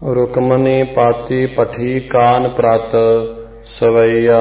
रुक्मणी पाती पठी कान प्रत सवैया।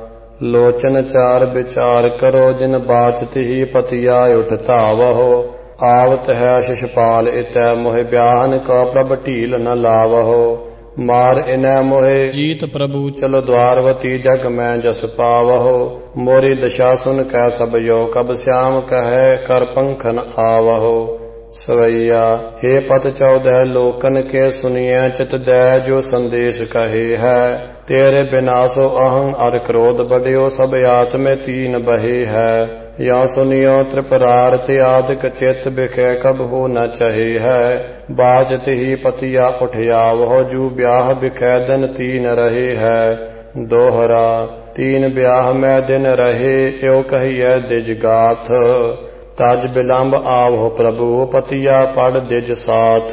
लोचन चार विचार करो जिन बाचत ही पतिया उठ धावहो। आवत है शिषपाल इतै मोहि ब्याहन का प्रभ ढील न लावहो। मार इनੈ मोहे जीत प्रभु चलो द्वारवती जग मैं जस पावहो। मोरी दशा सुन कै सब यो कब श्याम कहे कर पंखन आवहो। सवैया हे पत 14 लोकन के सुनिए चित दे जो संदेश कहे है। तेरे बिनासो अहं अर क्रोध बढ़ियो सब आत्मे तीन बहे है। या सुनियो त्रिपरार त्यादक चित बिखे कब हो न चहे है। बाजत ही पतिया उठियावहो जू ब्याह बिखे दिन तीन रहे है। दोहरा तीन ब्याह में दिन रहे यो कहिए दिज गाथ। तज बिलंब आवहो प्रभु पतिया पढ़ दिज साथ।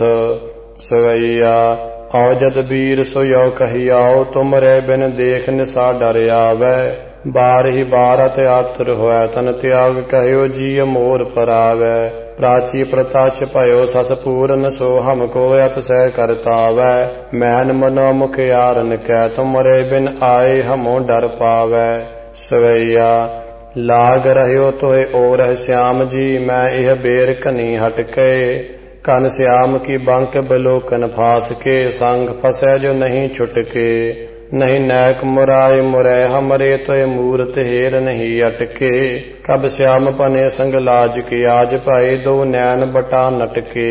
सवैया आओ जद वीर सो यो कहियाओ तुमरे बिन देख निसा डर आवे। बार ही बारत आतर होए तन त्याग कहो जी मोर परावे। प्राची प्रता छिपयो सस पूरन सो हमको अत सह करतावै। मैन मनो मुख यारन कै तुमरे बिन आए हमो डर पावै। सवैया लाग रह्यो तोहे और श्याम जी मैं यह बेर कनी हटके। कन श्याम की बंक बिलोकन फास के संग फसै जो नहीं छुटके। नहीं नैक मुराय मुरै हमरे तोय मूरत हेर नहीं अटके। कब श्याम पने संग लाज की आज पाए दो नैन बटा नटके।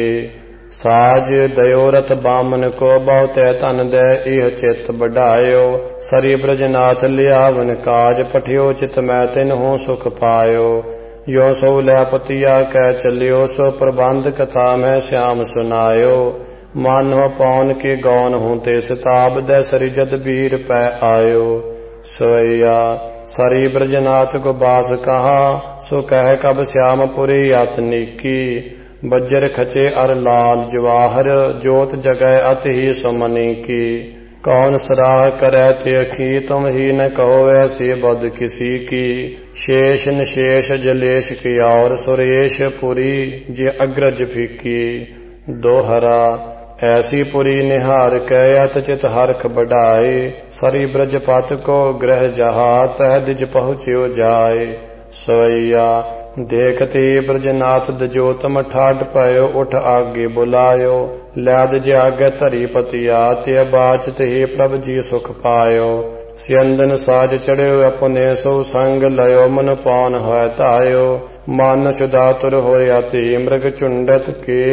साज दयोरथ बामन को बहुते तन दे इह चित बढ़ायो। सरी ब्रजनाथ लियावन काज पठियो चित मैं तिन्हों सुख पायो। यो सो लै पतिया कै चलियो सो प्रबंध कथा में श्याम सुनायो। मानो पौन के गौन हूँ ते सिताब दे सरी जद वीर पै आयो। सवैया सरी ब्रजनाथ को बास कहा सो कह कब श्यामपुरी अतनीकी। बज्जर खचे अर लाल जवाहर जोत जगह अति ही सुमनी की। कौन सराह करे त्यखी तुम ही न कहो ऐसी बद किसी की। शेष निशेष जलेश की और सुरेश पुरी जे अग्रज फीकी। दोहरा ऐसी पुरी निहार कैत चित हरख बढ़ाए। सरी ब्रजपत को ग्रह जहा तह दिज पहुँच्यो जाए। सवैया देखते ब्रजनाथ दजोतम ठाड पयो उठ आगे बुलायो। लैद जागे धरी पतिया ते बाचत ही प्रभ जी सुख पायो। स्यंदन साज चढ़्यो अपने सो संग लयो मन पौन है तायो। मान शुदातुर होयाति मृग चुंडत के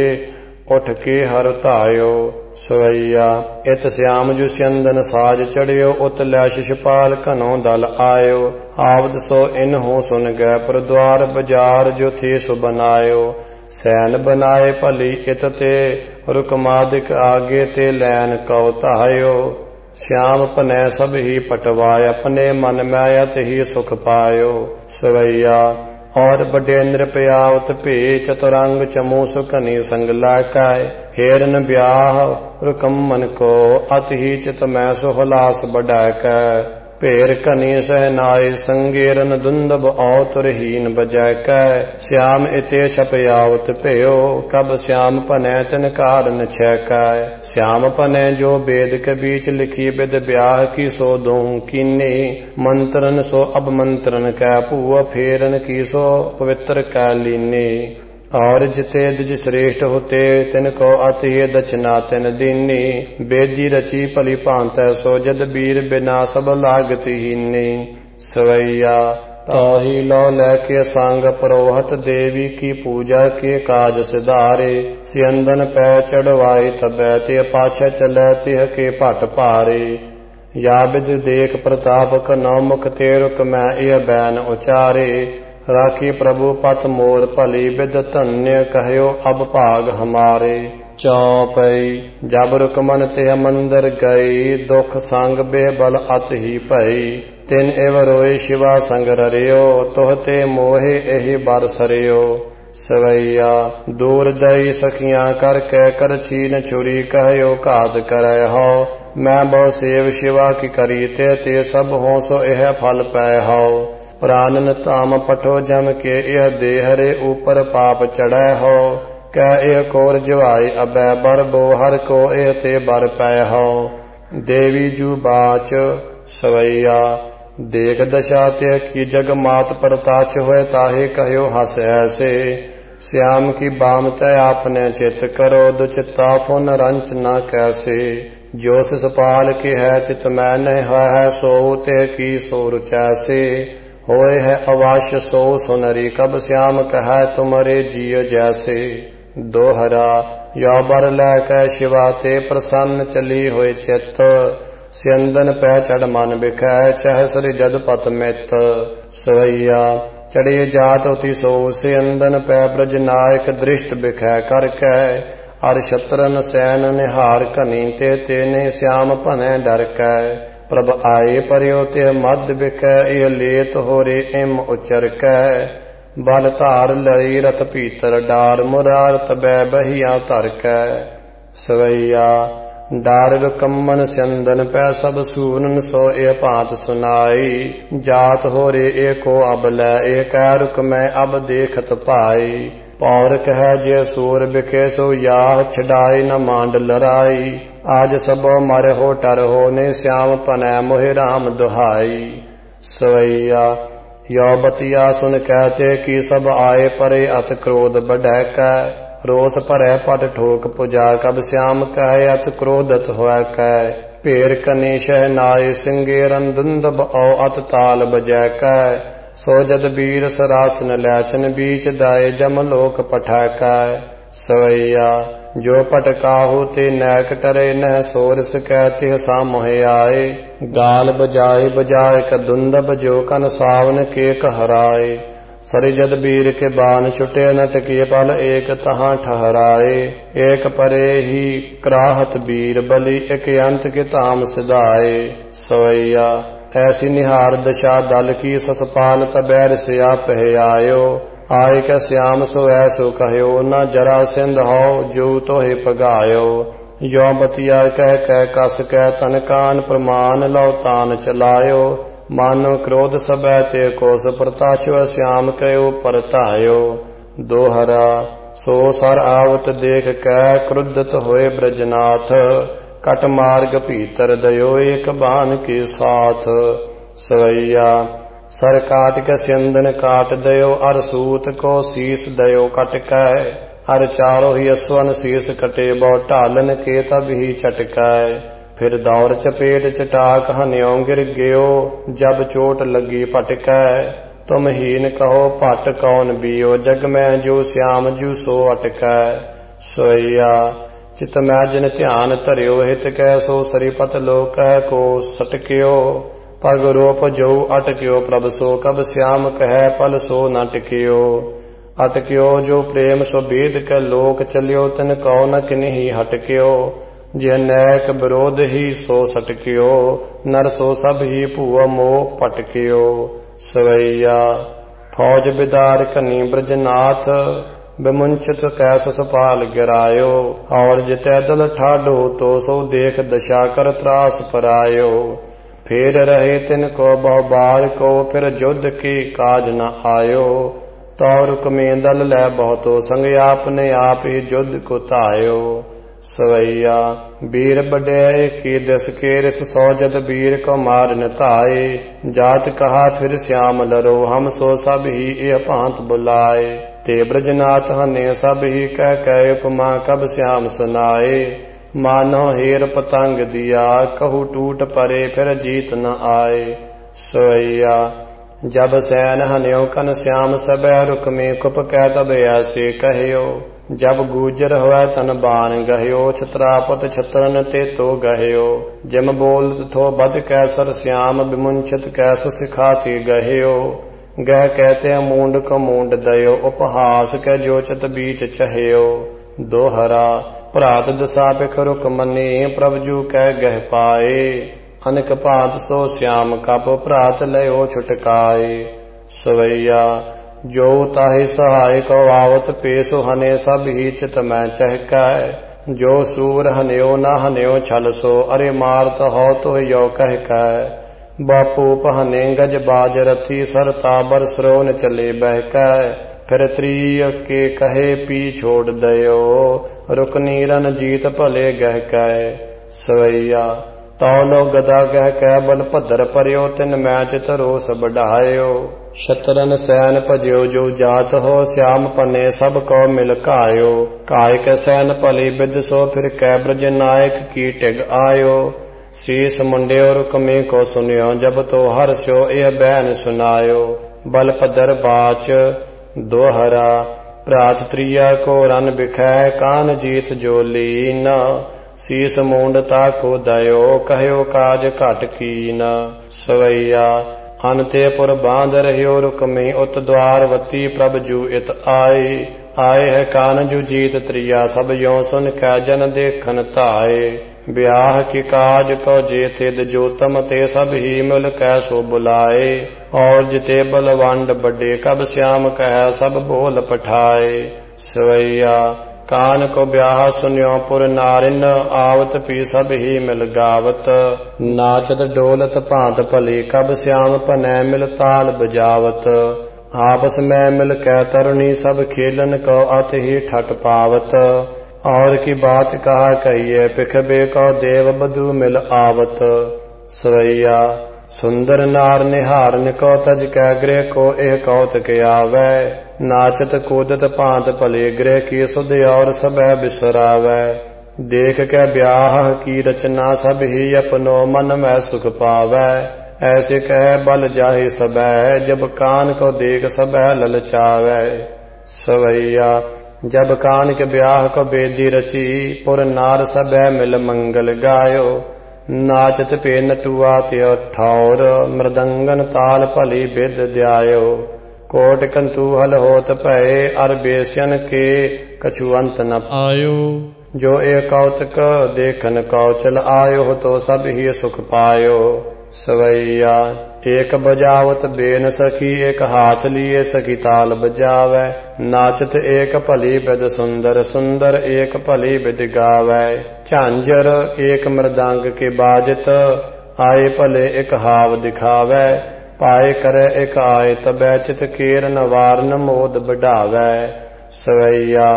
उठ के हर तायो। सवैया इत श्याम जु स्यंदन साज चढ़ियो उत लै शिषपाल कनो दल आयो। आवद सो इन्हों सुन गए पर द्वार बाजार जो थे सो बनायो। सैन बनाए भली इत ते रुकमादिक आगे ते लैन कौ तायो। श्याम पनै सब ही पटवाय अपने मन में अत ही सुख पायो। सवैया और बड़े नृपयावत पे चतुरंग चमू सुकनी संग लाकाय। हेरन ब्याह रुकमन को अति ही चित मैं सुहलास बढ़ाक। भेर कनी सहनाय संगेरन दुंदब औतरहीन बजैक। श्याम इते छपयावत भयो कब श्याम पनै तिन कारण छैक। श्याम पनै जो वेद के बीच लिखी विद ब्याह की सो दोहूं कीने। मंत्रन सो अब मंत्रन कै भूआ फेरन की सो पवित्र कै लीने। और जिते द्विज श्रेष्ठ होते तिनको अति दक्षिणा तिन दीनी। बेदी रची भली भांत सो जद वीर बिना सब लागत हीने। सवैया ताही लो लैके संग पुरोहत देवी की पूजा के काज सिधारे। स्यंदन पै चढ़वाई तबै ते पाछे चलै तिह के पट पारे। या विद देख प्रताप कनौ मुख ते रुक मैं यह बैन उचारे। राखी प्रभु पत मोर भली विद धन्य कहयो अब भाग हमारे। चौपई जब रुकमन ते मंदिर गई दुख संग बेबल अत ही भई। तिन एव रोए शिवा संग ररियो तोहते मोहे एहि बर सरियो। सवैया दूर दई सखियां करके कर छीन छुरी कहयो घात करे हो। मैं बहु सेव शिवा की करी ते सब हो सो यह फल पै हो। प्राणन ताम पठो जम के यह देहरे ऊपर पाप चढ़ै हो। ਕਹਿ ਇਹ ਕੋਰ ਜਵਾਈ ਅਬੈ ਬਰ ਬੋ ਹਰ ਕੋ ਇਹ ਤੇ ਬਰ ਪੈ ਹੋ। ਦੇਵੀ ਜੂ ਬਾਚ ਸਵਈਆ ਦੇਖ ਦਸ਼ਾ ਤੇ ਕੀ ਜਗ ਮਾਤ ਪਰਤਾਚ ਹੋਏ ਤਾਹੇ ਕਹਿਓ ਹਸ ਐਸੇ। श्याम की बाम तय आपने चित करो दुचिता फुन रंच न कैसे। जो सपाल के है चित मैं नहीं है सो ते की सो रुचैसे। होए है अवश्य सो सुनरी कब श्याम कह तुम्हारे जिय जैसे। दोहरा या बर लैकै शिवा ते प्रसन्न चली हुए चित। स्यंदन पै चढ़ मन बिखै चह सरि जद पत मित। सवैया चढ़े जात उति सो से अंदन पै ब्रज नायक दृष्ट बिखै कर कै। अर शत्रन सैन निहार कनी ते तेने श्याम भनै डर कै। प्रभ आए पर्यो ते मद बिकै ए लेत होरे इम उचर कै। बल धार लई रथ भीतर डार मुरार तबै बहिया धर कै। सवैया डार रुकमन स्यंदन पै सब सूरन सो ए भांत सुनाई। जात हो रे एको अब लै ए कह रुक मैं अब देखत पाई। पौर कह जे सूर बिखे सो याह छडाई न मांड लड़ाई। आज सबो मर हो टर हो ने श्याम पनै मोहि राम दुहाई। सवैया यो बतिया सुन कहते कि सब आए परे अत क्रोध बढ़ै कै। रोस भरै पट ठोक पुजा कब श्याम कह अत क्रोधत होय कै। भेर कनी शहनाई सिंगे रंदुंदब औ अत ताल बजै कै। सो जद वीर सरासन लैछन बीच दाए जम लोक पठै कै। सवैया जो पटकाहु ते नैक टरे न सोरस कहते सामोहे आए। गाल बजाए बजाए कदुंदब जो कन सावन के कहराए। सरि जद वीर के बान छुटे न टकिए पल एक तहाँ ठहराए। एक परे ही कराहत वीर बलि एक अंत के ताम सिधाए। सवैया ऐसी निहार दशा दल की ससपाल तबैर से आप आयो। आए कै श्याम सो ऐसो कहयो न जरा सिंध हो जो तो हे पगायो। यो बतिया कह कह कस कह तन कान प्रमाण लो तान चलायो। मानो क्रोध सबै ते कोस प्रताचो श्याम कयो परतायो। दोहरा सो सर आवत देख कै क्रुद्धत होए ब्रजनाथ। कट मार्ग भीतर दयो एक बान के साथ। सवैया सर काट कै स्यंदन काट दयो अर सूत को शीस दयो कट कै। हर चारो ही अश्वन शीस कटे बौ ढालन के तब ही चटकै। फिर दौर चपेट चटाक हन्यो गिर गयो जब चोट लगी पटकै। तुम हीन कहो पट कौन बियो जग में जो श्याम जू सो अटकै। सोइया चित मैं जिन ध्यान धरियो हित कह सो सरीपत लोक को सटक्यो। पग रोप जो अटक्यो प्रभ सो कब श्याम कह पल सो न टिक्यो। अटक्यो जो प्रेम सो भेद कै लोक चलियो तिन कौ न किन्ही हटक्यो। जे नैक विरोध ही सो सटक्यो नर सो सब ही भूआ मोह पटक्यो। सवैया फौज बिदार कनी ब्रजनाथ विमुंचित कैस सपाल गिरायो। और जितै दल ठाडो तो सो देख दशा कर त्रास परायो। फिर रहे तिनको बहु बार को फिर युद्ध की काज न आयो। तो रुक में दल लै बहुतो संग आपने आप ही युद्ध को तायो। सवैया वीर बड़े की दस के रिस सौ जद वीर को मार नताए। जात कहा फिर श्याम लरो हम सो सब ही ए भांत बुलाए। ते ब्रजनाथ हने सब ही कह कह उपमा कब श्याम सुनाए। मानो हेर पतंग दिया कहू टूट परे फिर जीत न आए। सवैया जब सैन हन्यो कन श्याम सबै रुक में कुप कह तब ऐसे कहयो। जब गुजर हुआ तन बान गह्यो छत्रापत छत्रन ते तो गह्यो। जिम बोलत थो बद कैसर श्याम विमुंचित कैस सिखाती गह्यो। गह कहते मूंड को मूंड दयो उपहास कै जो चत बीच चह्यो। दोहरा भ्रात दशा पिख रुक मने प्रभजू कह गह पाए। अनक भांत सो श्याम कप भ्रात लयो छुटकाए। सवैया जो ताहि सहाय को आवत पेशो हने सब ही चित मैं चहकै। जो सूर हन्यो न हन्यो छल सो अरे मारत हो तो यो कह कै। बापू पहने गज बाज रथी सर ताबर स्रोन चले बहकै। फिर त्रीय के कहे पी छोड़ दयो, रुकनी रन जीत भले गह कै। सवैया तौलो गदा गह कै बल भद्र परयो, तिन मैच तरोस बढ़ायो। शतरन सैन भजयो जो जात हो, श्याम पने सब को मिल कायो। काय के सैन भली बिद सो, फिर कै ब्रज नायक की टिग आयो। शीस मुंड्यो रुकमी को सुनियो, जब तो हर्ष्यो यह बैन सुनायो। बल पदर बाच दोहरा, प्रात त्रिया को रन बिखै, कान जीत जो लीन। शीस मूंडता को दयो, कहयो काज घट कीन। सवैया अनतेपुर बांध रहियो, रुकमी उत द्वारवती, प्रभ जू इत आई। आए है कान जू जीत त्रिया, सब यो सुन कै जन देखन ताए। ब्याह की काज को जे थिद जोतम, ते सब ही मिल कै सो बुलाए। और जिते बलवंड बड़े, कब श्याम कह सब बोल पठाए। सवैया कान को ब्याह सुनियो पुर नारिन, आवत पी सब ही मिल गावत। नाचत डोलत भांत भली, कब श्याम पनै मिल ताल बजावत। आपस में मिल कै तरुणी, सब खेलन को अत ही ठट पावत। और की बात कहा कहिए, पिखबे को देव बधु मिल आवत। सवैया सुंदर नार निहारन को, तज कै गृह को एह कौतक आवे। नाचत कूदत भांत भले, गृह की सुध और सब बिसरावे। देख के ब्याह की रचना, सब ही अपनो मन में सुख पावे। ऐसे कह बल जाहि सबै, जब कान को देख सबै ललचावे। सवैया जब कान के ब्याह को बेदी रची, पुर नार सबै मिल मंगल गायो। नाचत पे नटुआ त्यो ठौर, मृदंगन ताल भली बिद द्यायो। कोट कंतूहल होत भये, अर बेस्यन के कछु अंत न आयो। जो एक कौतक देखन कौचल आयो, तो सब ही सुख पायो। सवैया एक बजावत बेन सखी, एक हाथ लिए सखी ताल बजावे। नाचत एक भली बिद सुंदर, सुंदर एक भली बिद गावे। झांझर एक मृदंग के बाजत, आए भले एक हाव दिखावे। पाए करे एक आए तबै, चित केर न वारन मोद बढ़ावे। सवैया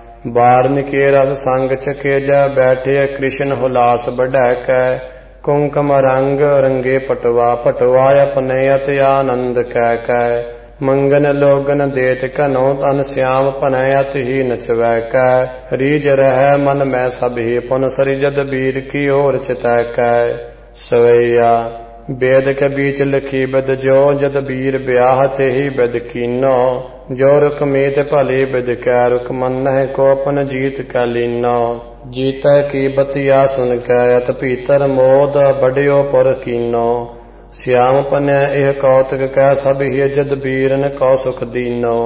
बारन के रस संग चके, जा बैठे कृष्ण हुलास बढ़ै कै। कुंकम रंग रंगे पटवा, पटवा अपने अति आनंद कह कै। मंगन लोगन देत कनो, तन श्याम पनै अति ही नचवै कै। रीज रह मन में सब ही, पुन सरिजद वीर की ओर चितै कै। सवैया वेद के बीच लिखी बिद जो, जद वीर ब्याह ते ही बिद कीनो। जो रुकमीत भली बिद कै, रुक मन को अपन जीत कै लीनो। जीत की बतिया सुन कै, अत भीतर मोद बढ़ियो पुर कीनो। श्याम पनै एह कौतक कै, सब ही जद वीरन को सुख दीनो।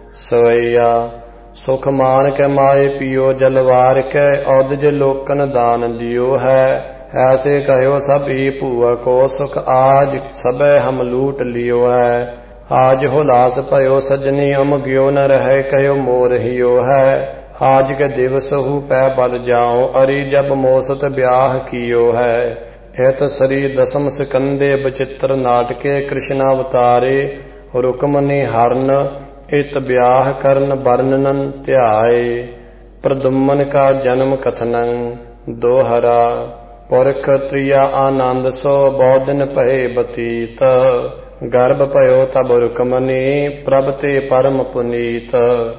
सवैया सुख मान के माए पियो, जलवार के औदज लोकन दान दियो है। ऐसे कहो सब ही भूआ को, सुख आज सबे हम लूट लियो है। आज हुलास भयो सजनी, अम गयो न रहे, कहो मोर हियो है। आज के दिवस हु पै बल जाओ, अरि जब मोसत ब्याह कियो है। हित सरी दसम सिकंदे, बचित्र नाटके कृष्णावतारे। रुकमनी हरन इत ब्याह करन, वर्णनन ध्याए। प्रदुम्मन का जन्म कथनन दोहरा। पुरख त्रिया आनंद सो, बहुदिन भये बतीत। गर्भ भयो तब रुकमनी, प्रभ ते परम पुनीत।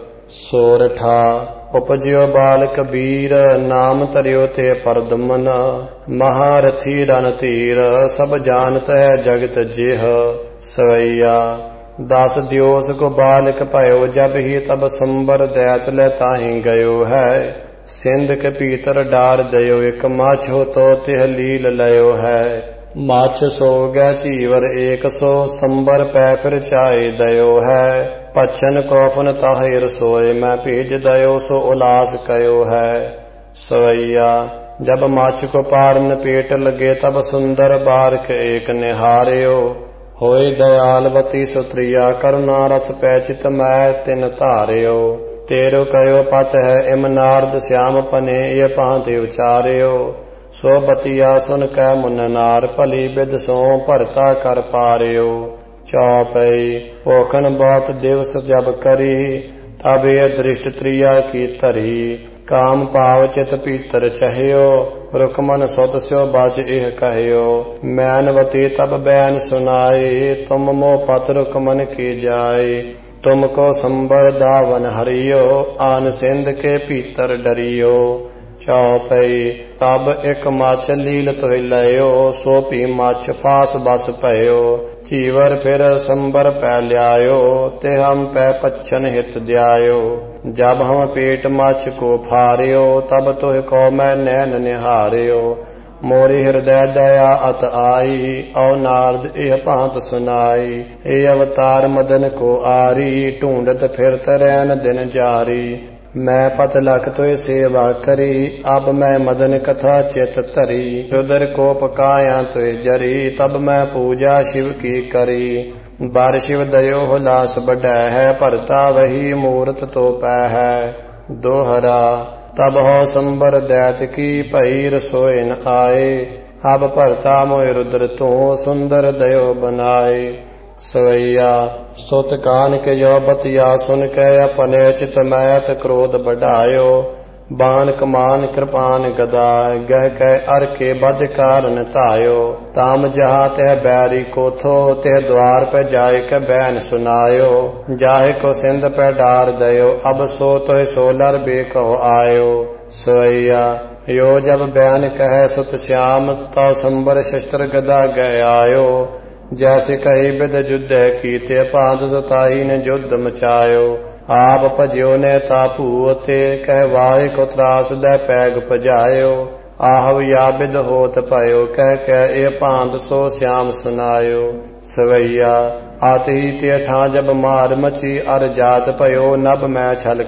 सोरठा उपजयो बाल कबीर, नाम तरियो ते परदुमन। महारथी रणधीर, सब जानत है जगत जेह। सवैया दास दियोस को बालक भयो, जब ही तब संबर दैत ले ताहि गयो है। सिंध के भीतर डार दयो, एक माछ हो तो तिह लील लयो है। माछ सो गै चीवर एक सो, संबर पै फिर चाय दयो है। पच्छन कौफन ताहि रसोय, मैं भेज दयो सो उलास कयो है। सवैया जब माछ को पारन पेट लगे, तब सुंदर बारक एक निहार्यो। होय दयालवती सुत्रिया, करुणा रस पैचित मैं तिन धार्यो। तेरो कयो पत है इम नारद, श्याम पने ये भांति उचार्यो। सो बतिया सुन कै मुन नार, भली बिद सो भरता कर पार्यो। चौपई पोखन बहुत दिवस जब करी, तब ये दृष्ट त्रिया की तरी। काम पाव चित पीतर चहियो, रुकमन सुत स्यो बाच इह कहियो। मैनवती तब बैन सुनाई, तुम मोह पत रुकमन की जाई। तुमको संबर दावन हरियो, आन सिंध के पीतर डरियो। चौपई तब एक मछ लील तुहि लयो, सो पी मछ फास बस पयो। चीवर फिर संबर पै ल्यायो, ते हम पै पच्छन हित द्यायो। जब हम पेट मछ को फारियो, तब तुहि को मैं नैन निहारियो। मोरी हृदय दया अत आई, औ नारद यह भांत सुनाई। ए अवतार मदन को आरी, ढूंढत फिरत रैन दिन जारी। मैं पत लख तुय सेवा करी, अब मैं मदन कथा चित तरी। रुद्र को पकाया तुय जरी, तब मैं पूजा शिव की करी। बार शिव दयो लास बढ़ै है, भरता वही मूरत तो पै है। दोहरा तब हो संबर दैत की, भई रसोई न आए। अब भरता मोय रुद्र तू, सुंदर दयो बनाए। सवैया सुत कान के जो बतिया सुन के, अपने चित मैत क्रोध बढ़ायो। बान कमान कृपान गदा, गह के अर के बद कारण तायो। ताम जहाँ तह बैरी को थो, तह द्वार पे जाय के बैन सुनायो। जाहे को सिंध पे डार दयो, अब सो तो सोलर बे कहो आयो। सवैया यो जब बैन कहे सुत श्याम, तो संबर शस्त्र गदा गए आयो। जैसे कही बिद युद्ध कीते, पांच सताई ने युद्ध मचायो। आप भजियो ने तापूते, कह वाहे को त्रास दे पैग पजायो। आहव या बिद होत पायो, कह कह ए पांत सो श्याम सुनायो। सवैया आत ही ते ठा जब मार मची, अर जात पयो नभ मैं छल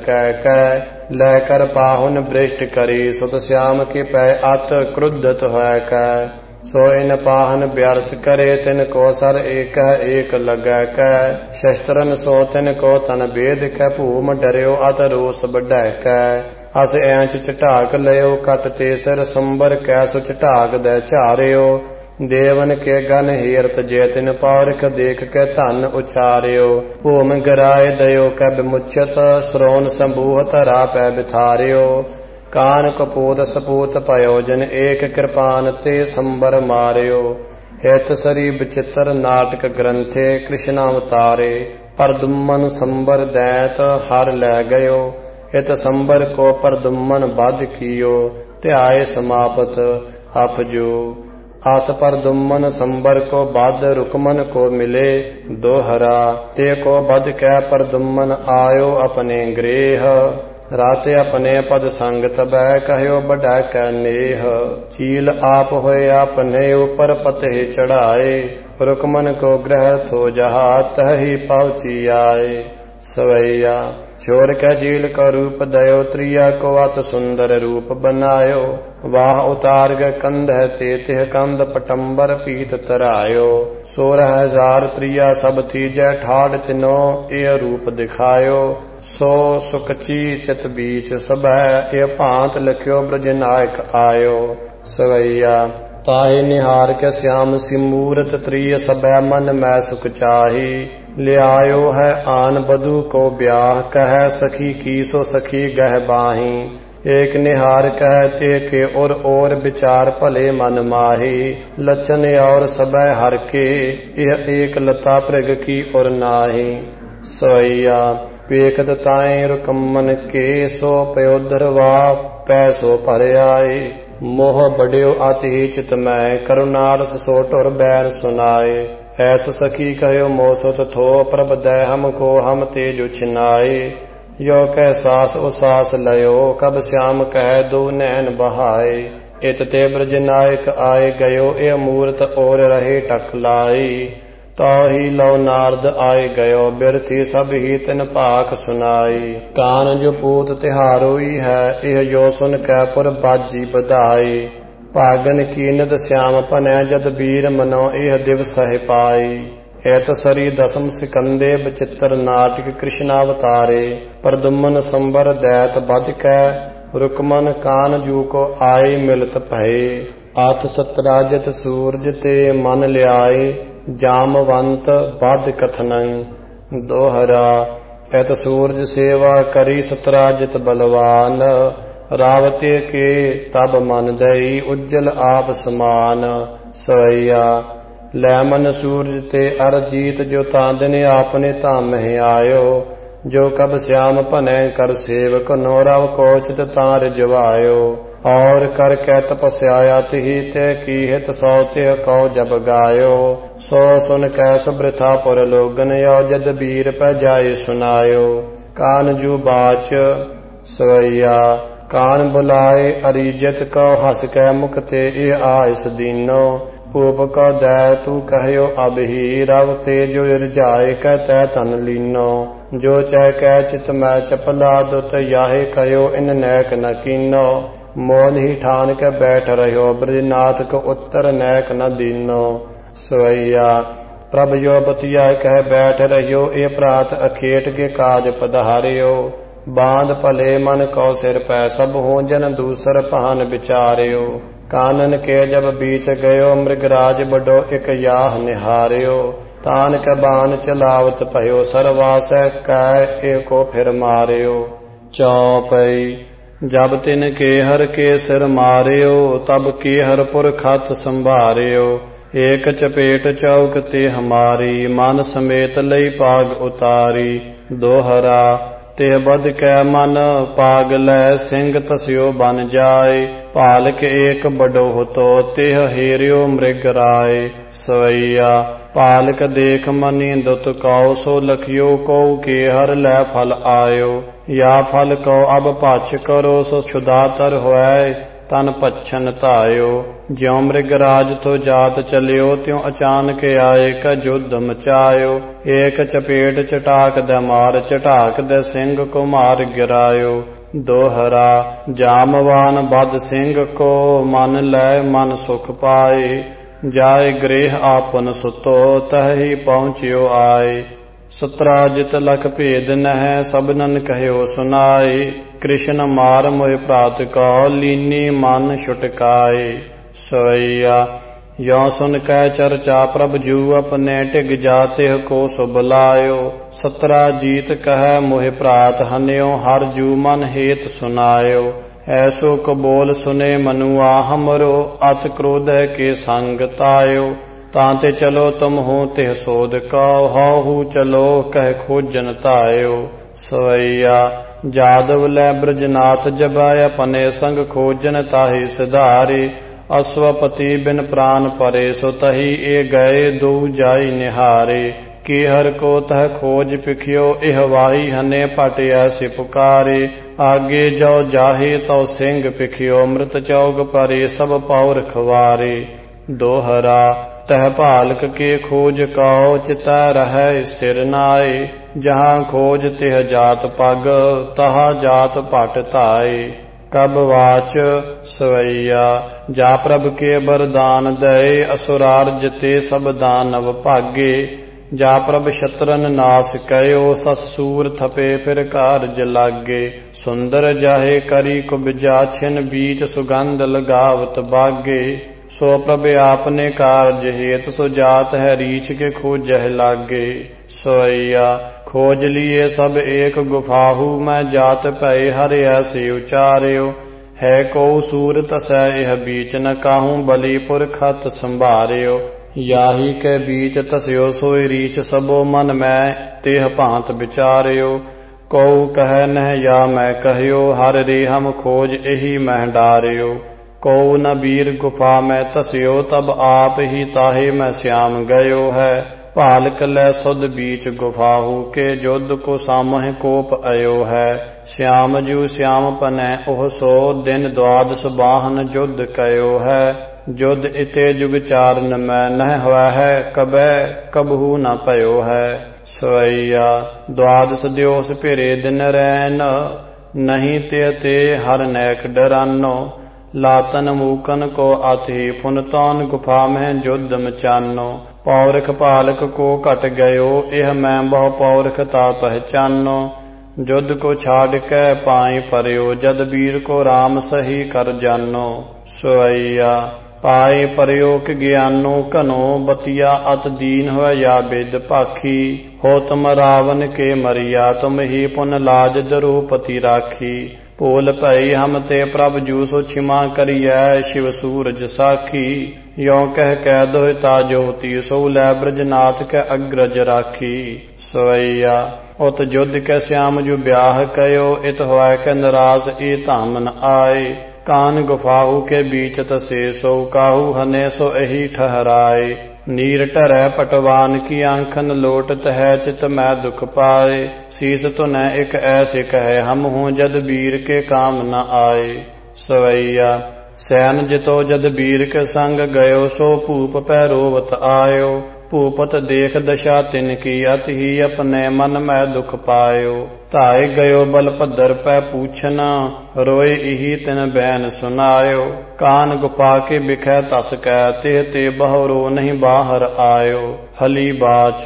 कह। लेकर पाहुन भ्रष्ट करी, सुत श्याम के पै अत क्रुद्धत है कह। सो इन पाहन व्यर्थ करे, तिन को सर एक एक लगै कह। शस्त्रन सो तिन को तन भेद कै, भूम डरियो अत रोस बढ़ै कह। अस ऐंच चटाक लयो, कट ते सिर संबर कै, सो चटाक दे चारियो। देवन के गन हेरत जे, तिन पारख देख के धन उचारियो। भूम गिराए दयो कै विमुचत, श्रोन संबूह धरा पै बिथारियो। कान कपूत सपूत पयो, जन एक कृपान ते संबर मारियो। हित सरी विचित्र नाटक ग्रंथे, कृष्णावतारे। परदुम्मन संबर दैत हर लै गयो, हित संबर को परदुम्मन बध कियो। ध्याय समापत अपजो। अत परदुम्मन संबर को बध, रुकमन को मिले दोहरा। ते को बध कै परदुम्मन आयो अपने गृह। राते अपने पद संग तबै, कहयो बढ़ा कै नेह। चील आप होए अपने ऊपर पते चढ़ाए। रुकमन को ग्रह थो जहा, तही पहुँची आए। सवैया छोर कै चील का रूप दयो, त्रिया को अत सुंदर रूप बनायो। वाह उतार ग कंध ते, तिह कंध पटम्बर पीत तरायो। 16,000 त्रिया सब थी, जय ठाड़ तिनो ए रूप दिखायो। सो सुकची चित बीच सबै, ये भांत लिख्यो ब्रज नायक आयो। सवैया ताहि निहार के श्याम सी मूरत, त्रिय सबै मन मैं सुख चाही। ले आयो है आन बधू को ब्याह, कह सखी की सो सखी गह बाही। एक निहार कहते के और विचार भले मन माही। लक्षण और सबै हर के, यह एक लता प्रग की और नाही। सवैया पेखत ताए रुकमन के, सो पयोधरवा पैसो भर आए। मोह बड़ियो अति चित मैं, करुणारस सो टुर बैर सुनाए। ऐस सखी कहो मोह सुत थो, प्रभ दै हमको हम तेज छिनाए। यो कह सास उसास लयो, कब श्याम कह दो नैन बहाए। इत ते ब्रज नायक आए गयो, ए मूर्त और रहे टकलाई। ताही लो नारद आए गयो, बिरथी सब ही तिन पाख सुनाई। कान जो पूत तिहारोई है, यह यो सुन कै पुर बाजी बधाई। भागन कीनत श्याम पनै, जद वीर मनो यह दिवस है पाई। एत सरी दसम सिकंदे, विचित्र नाटक कृष्णावतारे। परदुम्मन संबर दैत बध कै, रुकमन कान जू को आए मिलत भये। आठ सतराजत सूरज ते मन ल्याए, जामवंत बद कथनं। दोहरा एत सूरज सेवा करी सतराजित बलवान। रावते के तब मन दई उज्जल आप समान। सवैया लै मन सूरज ते अरजीत जो तांदने आपने धाम है आयो। जो कब श्याम भनै कर सेवक नो रव कोचित तार जवायो। और कर कै तपस्या तिहि ते की हित सौ तिह कौ जब गायो। सो सुन कै सुब्रथा पुर लोगन यो जद बीर पै जाय सुनायो। कान जू बाच सवैया कान बुलाए अरिजत कौ हस कै मुख ते ए आयस दीनो। पूप कौ दै तू कहयो अब ही रव ते जो रिजाए कै तै तन लीनो। जो चै कै चित मै चपला दुत याहे कयो इन नैक न कीनो। मोल ही ठान के बैठ रहो ब्रजनाथ को उत्तर नैक न दीनो। सवैया प्रभ जो बतिया कह बैठ रहियो ए प्रात अखेट के काज पधारियो। बांध भले मन कौ सिर पै सब हो जन दूसर पहन विचारियो। कानन के जब बीच गयो मृगराज बडो एक याह निहारियो। तान के बान चलावत भयो सरवास कै एको फिर मारियो। चौपई जब तिन के हर के सिर मारियो तब के हर पुर खत संभारियो। एक चपेट चौक ते हमारी मन समेत लई पाग उतारी। दोहरा ते बद कै मन पाग लै सिंह तस्यो बन जाय। पालक एक बडो तो तिह हेरियो मृग राय। सवैया पालक देख मनी दुत कौ सो लखियो को के हर लै फल आयो। या फल को अब पाछ करो सो क्षुधातर होय तन पच्छन तायो। ज्यों मृगराज तो जात चलियो त्यों अचानक आए का युद्ध मचायो। एक चपेट चटाक द मार चटाक द सिंह को मार गिरायो। दोहरा जामवान बद सिंह को मन लै मन सुख पाए। जाय गृह आपन सुतो तह ही पहुँचियो आए। सतराजित लख भेद नह सबनन कहयो सुनाए। कृष्ण मार मोहि प्रात कौ लीनी मन छुटकाए। सवैया यो सुन कै चर्चा प्रभ जू अपने टिग जाते को सुबलायो। सतराजीत कह मोहि प्रात हन्यो हर जू मन हेत सुनायो। ऐसो कबोल सुने मनुआ हमरो अत क्रोध के संग तायो। तांते चलो तुम हो तिह सोध कौ हऊ चलो कह खोजन तायो। सवैया जादव लै ब्रजनाथ जबाय अपने संग खोजन ताहि सिधारे। अश्वपति बिन प्राण परे सो तही ए गए दो जाई निहारे। केहर को तह खोज पिखियो इह वाही हने पट ऐसे पुकारे। आगे जो जाहे तो सिंह पिखियो मृत चौग परे सब पौर खवारे। दोहरा तह पालक के खोज कौ चिता रह सिर नाए। जहाँ खोज तिह जात पग तहा जात पट ताए। कब वाच सवैया जा प्रभ के वरदान दए। असुरार्ज ते सब दानव भागे। जा प्रभ शत्रन नाश कयो सस सूर थपे फिर कारज लागे। सुंदर जाहे करी कुबजा छिन बीच सुगंध लगावत बागे। सो प्रभ आपने कारज हेत सो जात है रीछ के खोजह लागे। सोइया खोज लिए सब एक गुफाहू मैं जात पै हर ऐसे उचार्यो। है को सूर तसै यह बीच न काहू बलीपुर खत संभार्यो। याही के बीच तस्यो सोई रीछ सबो मन में तेह भांत विचार्यो। को कह नह या मैं कहयो हर रे हम खोज एही मैं डार्यो। को न वीर गुफा में तस्यो तब आप ही ताहे मैं श्याम गयो है। पालक लै सुध बीच गुफाहू के जुद्ध को सामह कोप अयो है। श्याम जू श्याम पनै ओह सो दिन द्वादश बाहन जुद्ध कयो है। जुद्ध इते जुग चारन में नह हुआ है कबै कबहू न पयो है। सोइया द्वादश दिवस फिरे दिन रैन नहीं ते हर नैक डरानो। लातन मूकन को अति फुनतौन गुफा में जुद्ध मचानो। पौरख पालक को कट गयो यह मैं बहु पौरख ता पहचानो। जुद्ध को छाड़ के पाई परयो जद वीर को राम सही कर जानो। सोइया पाए प्रयोग ज्ञानो घनो बतिया अत दीन हो या बिद पाखी हो तुम रावण के मरिया तुम ही पुन लाज द्रौपदी राखी भूल भई हम ते प्रभ जूसो क्षमा करियै शिव सूरज साखी यो कह कै दोहिता ज्योति सो लै ब्रजनाथ के अग्रज राखी सवैया उत युद्ध कै श्याम जू ब्याह कयो इत होय कै निराश ए धामन आए कान गुफाहू के बीच तसे सो काहू हने सो एही ठहराए नीर टरै पटवान की आंखन लोटत है चित मैं दुख पाए शीस तो न एक ऐसे कहे हम हूँ जद वीर के काम न आए सवैया सैन जितो जद वीर के संग गयो सो भूप पै रोवत आयो भूपत देख दशा तिन की अति ही अपने मन में दुख पायो धाय गयो बल भद्र पै पूछना रोए इही तिन बैन सुनायो कान गुफा के बिखै तस कै ते ते बहरो नहीं बाहर आयो हली बाच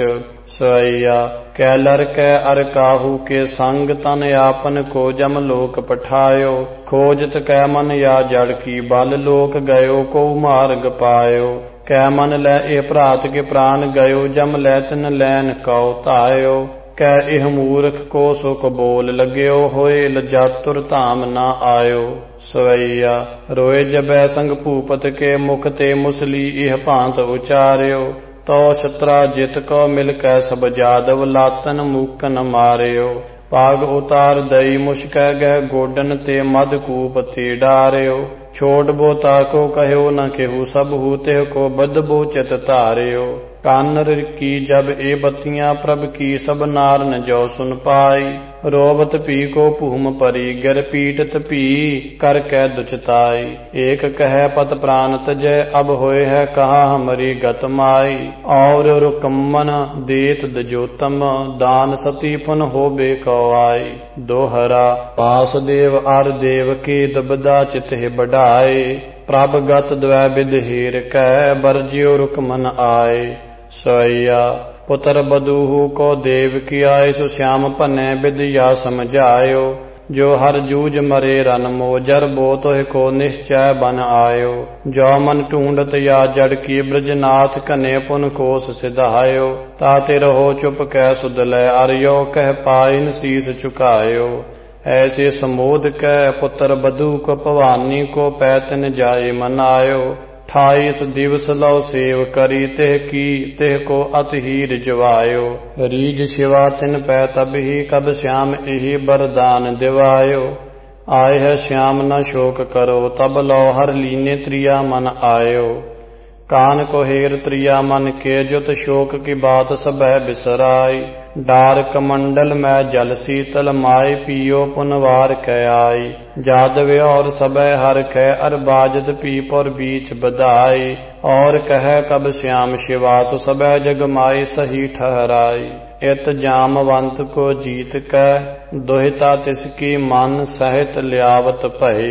सवैया कैलर कै अर काहू के संग तन आपन को जम लोक पठायो खोजत कै मन या जड़ की बल लोक गयो को मार्ग पायो कै मन लै ए भ्रात के प्राण गयो जम लै तिन लैन कौ तायो कै इह मूर्ख को सुख बोल लग्यो होए लजातुर धाम न आयो सवैया रोए जबै संग भूपत के मुख ते मुसली इह भांत उचार्यो तो छत्रा जित को मिल कै सब जादव लातन मूकन मार्यो पाग उतार दई मुश्क गह गोडन ते मधकूप ते डार्यो छोड़ बोता को कहो न केहू सब हूते को बदबो चित तार्यो कानर की जब ए बतियां प्रभ की सब नार न जो सुन पाई रोबत पी को भूम परी गिर पीटत पी कर कै दुचताई एक कह पत प्राण तजय अब होए है कहा हमारी गत माई और रुकमन देत दजोतम दान सती पुन हो बेको आई दोहरा वासुदेव आर देव की दबदा चित बढ़ाए प्रभ गत द्वै विद हीर कै बरजियो रुकमन आए सवैया पुत्र बधूहू को देव की आय सो श्याम भन्ने विद्या समझायो जो हर जूझ मरे रन मोजर बो तोह को निश्चय बन आयो जो मन ढूंढत या जड़ की ब्रजनाथ कने पुन कोस सिधायो ताते रहो चुप कै सुध लै अरियो कह पाइन शीस चुकायो ऐसे समोध कै पुत्र बधू को भवानी को पैतन जाय मनायो 28 दिवस लो सेव करी तेह की तेह को अति ही रिजवायो रीज शिवा तिन पै तब ही कब श्याम यही वरदान दिवायो आय है श्याम न शोक करो तब लो हर लीने त्रिया मन आयो कान को हेर त्रिया मन के जुत शोक की बात सब बिसराई डार कमंडल में जल शीतल माय पियो पुनवार कै आई जादव और सब हर कै अर बाजत पीप और बीच बधाई और कह कब श्याम शिवास सब जग माई सही ठहराई इत जामवंत को जीत कै दोहिता तिसकी मन सहित लियावत भई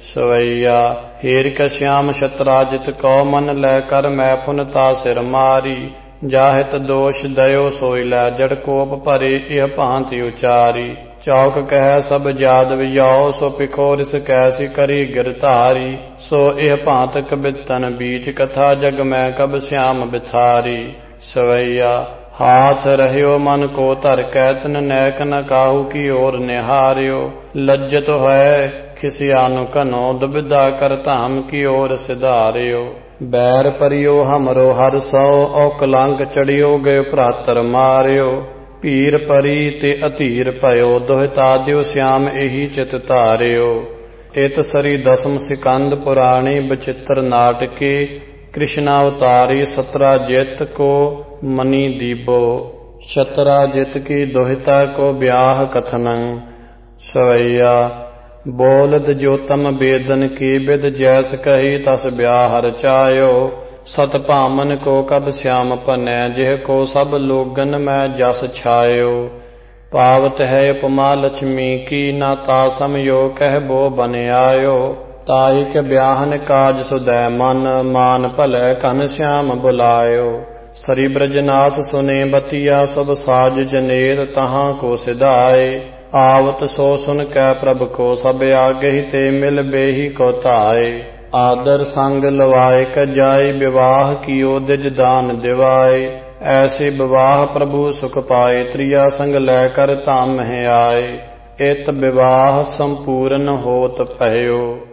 सवैया हेर क श्याम शतराजित को मन लै कर मैं पुनता सिर मारी जाहित दोष दयो सोई लै जड़ कोप भरे यह भांति उचारी चौक कह सब जादव याओ सो पिखोरिस कैसी करी गिरधारी सो यह भांतक बितन बीच कथा जग में कब श्याम बिथारी सवैया हाथ रहियो मन को धर कैतन नैक न काहू की ओर निहारियो लज्जत है खिसियानु कनो दुबिधा कर धाम की ओर सिधारियो बैर परियो हमरो हर सौ औ कलंक चढ़ियो गयो भ्रातर मारियो पीर परी ते अधीर भयो दोहिता दियो श्याम एही चित तारियो इत सरी दसम सिकंद पुराणी बचित्र नाटके कृष्णावतारी सत्राजित को मनी दीबो सत्राजित की दोहिता को ब्याह कथनं सवैया बोलद जोतम बेदन की बिद जैस कही तस ब्याह रचायो सत भामन को कब श्याम पनै जिह को सब लोगन में जस छायो पावत है उपमा लक्ष्मी की ना तासम यो कह बो बन आयो ताई के ब्याहन काज सुदै मन मान भलै कन श्याम बुलायो सरी ब्रजनाथ सुने बतिया सब साज जनेर तहाँ को सिधाए आवत सो सुन कै प्रभ को सब आगे ही ते मिल बेही को ताए आदर संग लवाए क जाय, विवाह कियो दिज दान दिवाए। ऐसे विवाह प्रभु सुख पाए, त्रिया संग लैकर धाम है आए। इत विवाह संपूर्ण होत पह्यो।